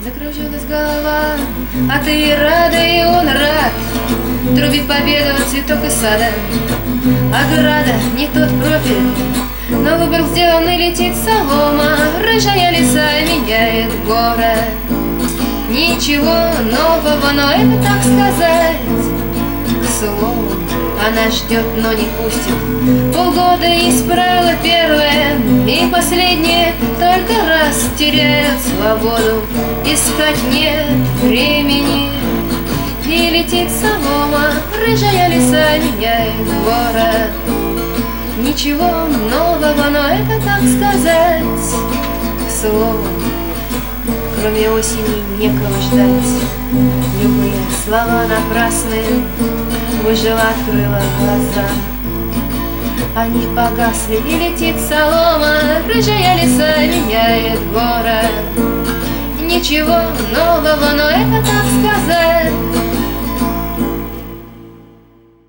Закружилась голова, а ты рада, и он рад. Трубит победу цветок из сада. Ограда, не тот профиль, но выбор сделанный, летит солома. Рыжая лиса меняет город. Ничего нового, но это так сказать. К слову, она ждет, но не пустит. Полгода исправила первое и последнее. Только раз теряют свободу, искать нет времени. И летит солома, рыжая лиса меняет город. Ничего нового, но это так сказать. К слову, кроме осени некого ждать. Любые слова напрасные, выжила, открыла глаза. Они погасли, и летит солома, рыжая лиса меняет город. Ничего нового, но это так